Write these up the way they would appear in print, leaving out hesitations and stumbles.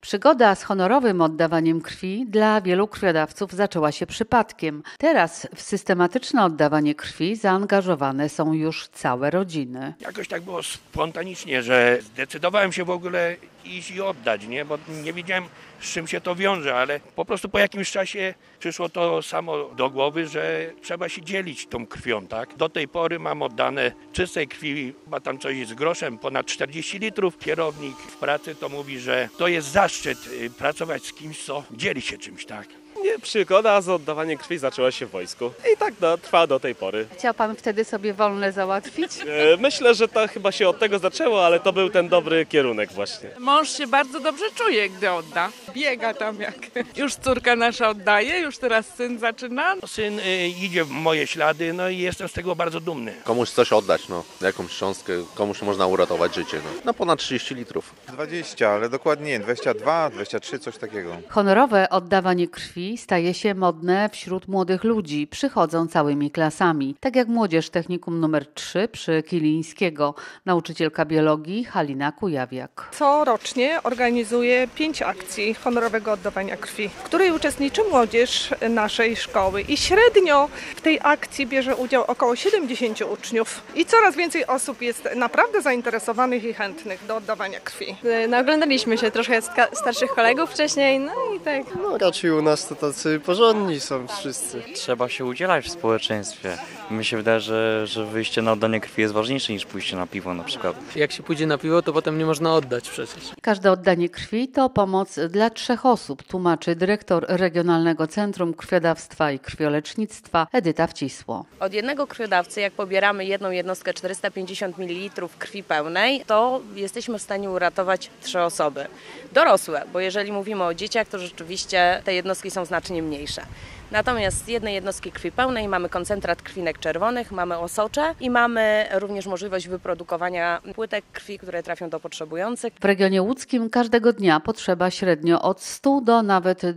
Przygoda z honorowym oddawaniem krwi dla wielu krwiodawców zaczęła się przypadkiem. Teraz w systematyczne oddawanie krwi zaangażowane są już całe rodziny. Jakoś tak było spontanicznie, że zdecydowałem się w ogóle iść i oddać, nie? Bo nie wiedziałem, z czym się to wiąże, ale po prostu po jakimś czasie przyszło to samo do głowy, że trzeba się dzielić tą krwią, tak? Do tej pory mam oddane czystej krwi, ma tam coś z groszem, ponad 40 litrów. Kierownik w pracy to mówi, że to jest zaszczyt pracować z kimś, co dzieli się czymś, tak? Nie, przygoda z oddawaniem krwi zaczęła się w wojsku i tak trwa do tej pory. Chciał pan wtedy sobie wolne załatwić? Myślę, że to chyba się od tego zaczęło, ale to był ten dobry kierunek właśnie. Mąż się bardzo dobrze czuje, gdy odda. Biega tam jak. Już córka nasza oddaje, już teraz syn zaczyna. Syn idzie w moje ślady, no i jestem z tego bardzo dumny. Komuś coś oddać, jakąś cząstkę, komuś można uratować życie. Ponad 30 litrów. 20, ale dokładnie nie, 22, 23, coś takiego. Honorowe oddawanie krwi staje się modne wśród młodych ludzi. Przychodzą całymi klasami. Tak jak młodzież technikum numer 3 przy Kilińskiego. Nauczycielka biologii Halina Kujawiak. Corocznie organizuje 5 akcji honorowego oddawania krwi, w której uczestniczy młodzież naszej szkoły. I średnio w tej akcji bierze udział około 70 uczniów. I coraz więcej osób jest naprawdę zainteresowanych i chętnych do oddawania krwi. Oglądaliśmy się troszkę starszych kolegów wcześniej, no i tak. Raczej u nas to tacy porządni są wszyscy. Trzeba się udzielać w społeczeństwie. Mi się wydaje, że wyjście na oddanie krwi jest ważniejsze niż pójście na piwo na przykład. Jak się pójdzie na piwo, to potem nie można oddać przecież. Każde oddanie krwi to pomoc dla 3 osób, tłumaczy dyrektor Regionalnego Centrum Krwiodawstwa i Krwiolecznictwa Edyta Wcisło. Od jednego krwiodawcy, jak pobieramy jedną jednostkę 450 ml krwi pełnej, to jesteśmy w stanie uratować 3 osoby. Dorosłe, bo jeżeli mówimy o dzieciach, to rzeczywiście te jednostki są znacznie mniejsze. Natomiast z jednej jednostki krwi pełnej mamy koncentrat krwinek czerwonych, mamy osocze i mamy również możliwość wyprodukowania płytek krwi, które trafią do potrzebujących. W regionie łódzkim każdego dnia potrzeba średnio od 100 do nawet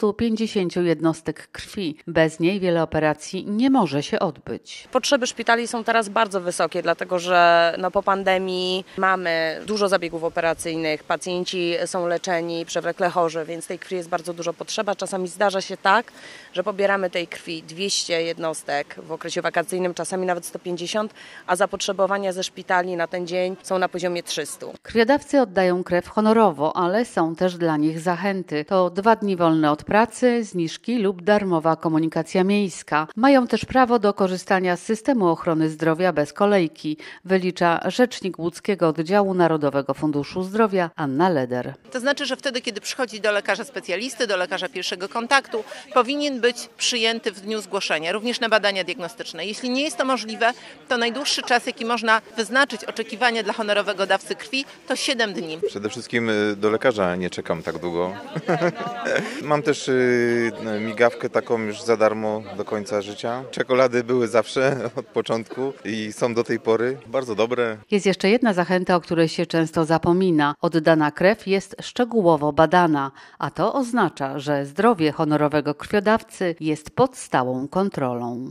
250 jednostek krwi. Bez niej wiele operacji nie może się odbyć. Potrzeby szpitali są teraz bardzo wysokie, dlatego że po pandemii mamy dużo zabiegów operacyjnych, pacjenci są leczeni, przewlekle chorzy, więc tej krwi jest bardzo dużo potrzeba. Czasami zdarza się tak, że pobieramy tej krwi 200 jednostek w okresie wakacyjnym, czasami nawet 150, a zapotrzebowania ze szpitali na ten dzień są na poziomie 300. Krwiodawcy oddają krew honorowo, ale są też dla nich zachęty. To 2 dni wolne od pracy, zniżki lub darmowa komunikacja miejska. Mają też prawo do korzystania z systemu ochrony zdrowia bez kolejki, wylicza rzecznik łódzkiego oddziału Narodowego Funduszu Zdrowia Anna Leder. To znaczy, że wtedy, kiedy przychodzi do lekarza specjalisty, do lekarza pierwszego kontaktu, powinien być przyjęty w dniu zgłoszenia, również na badania diagnostyczne. Jeśli nie jest to możliwe, to najdłuższy czas, jaki można wyznaczyć oczekiwania dla honorowego dawcy krwi, to 7 dni. Przede wszystkim do lekarza nie czekam tak długo. Mam też migawkę taką już za darmo do końca życia. Czekolady były zawsze od początku i są do tej pory bardzo dobre. Jest jeszcze jedna zachęta, o której się często zapomina. Oddana krew jest szczegółowo badana, a to oznacza, że zdrowie honorowego krwiodawcy jest pod stałą kontrolą.